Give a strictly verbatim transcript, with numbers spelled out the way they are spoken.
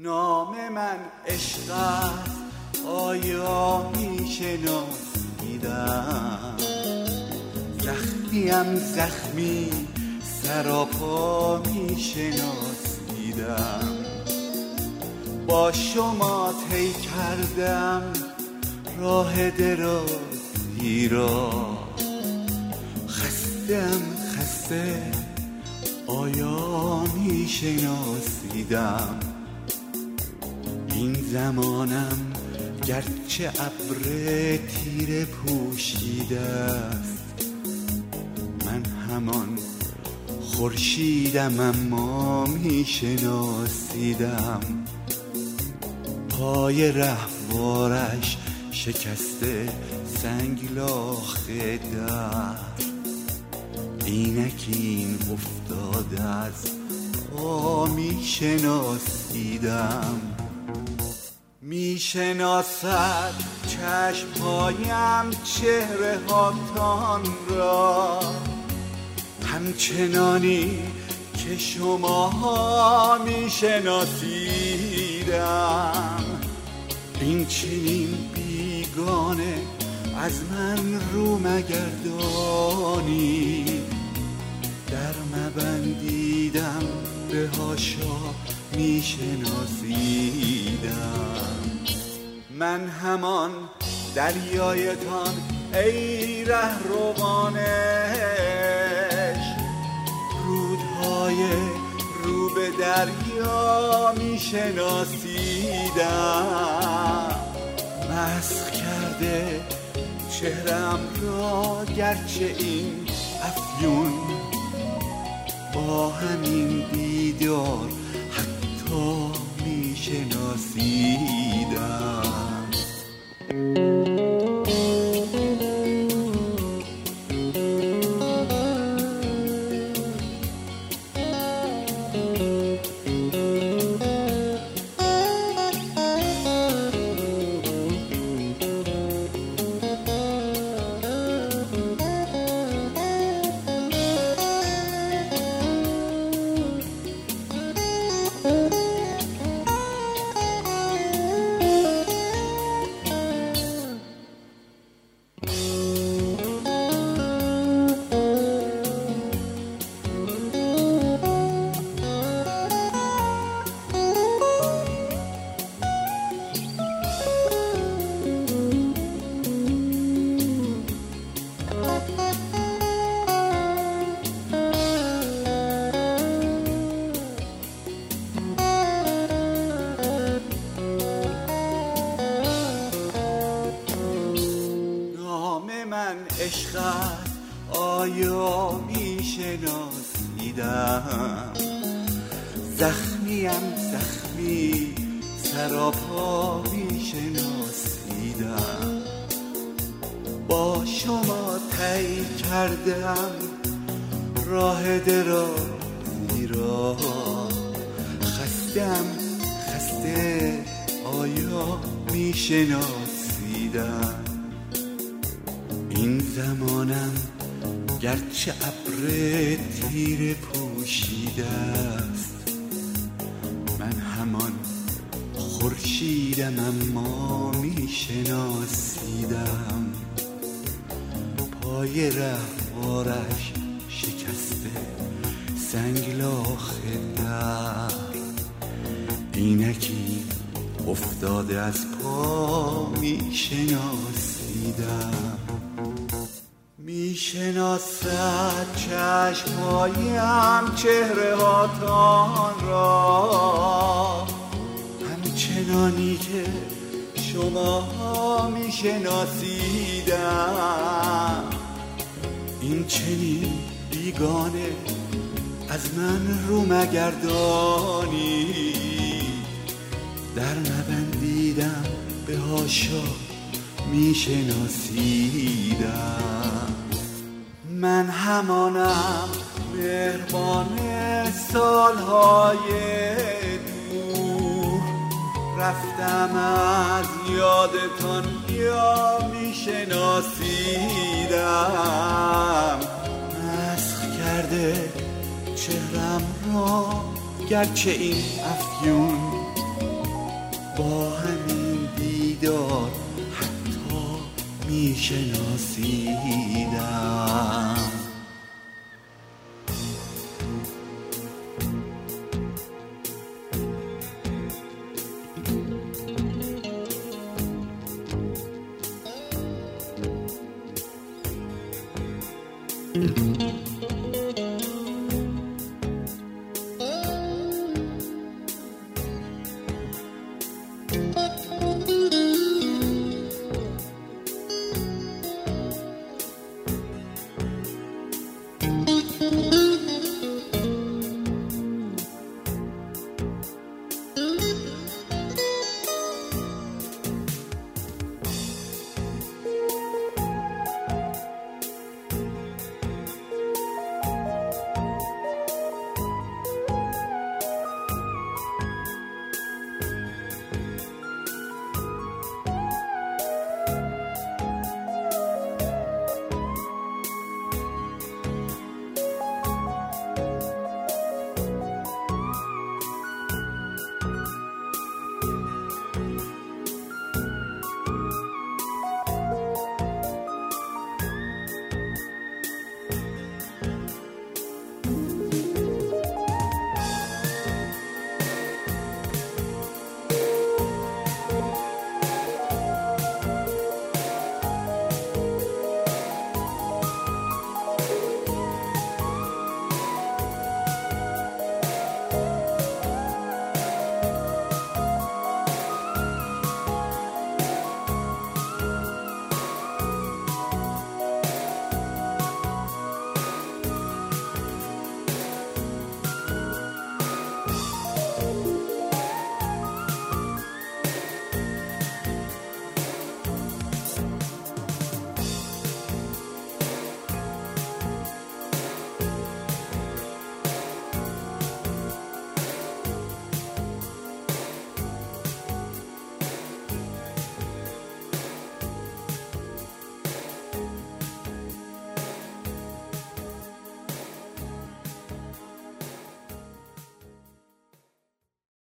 نام من عشق است، آیا میشناسیدم؟ زخمیم زخمی سراپا میشناسیدم. با شما طی کردم راه درازی را، خستم خسته آیا میشناسیدم؟ این زمانم گرچه ابر تیره پوشیده است، من همان خورشیدم اما میشناسیدم. پای رهوارش شکسته سنگلاخ در، اینکین افتاده از پا میشناسیدم. میشناسد چشمهایم چهره هاتان را، همچنانی که شماها میشناسیدم. این چنین بیگانه از من رو مگردانی، در مبندیدم به هاشا میشناسیدم. من همان دریایتان ای رهروان عشق، رودهای رو به دریا میشناسیدم. مسخ کرده چهرم را گرچه این افیون، با همین دیدار حتی میشناسیدم. عشقت آیا میشناسیدم؟ زخمیم زخمی سراپا میشناسیدم. با شما طی کردم راه درازی را، خستم خسته آیا میشناسیدم؟ این زمانم گرچه ابر تیره پوشیده است، من همان خورشیدم اما میشناسیدم. پای رهوارش شکسته سنگلاخ در، اینکی افتاده از پا میشناسیدم. میشناسد چشمهایم چهره هاتان را، همچنانی که شماها میشناسیدم. این چنین بیگانه از من رو مگردانی، در نبندیدم به هاشا میشناسیدم. من همانم مهربان سالهای دور، رفتم از یادتان یا میشناسیدم. مسخ کرده چهرم را گرچه این افیون، با همین دیدار حتی میشناسیدم.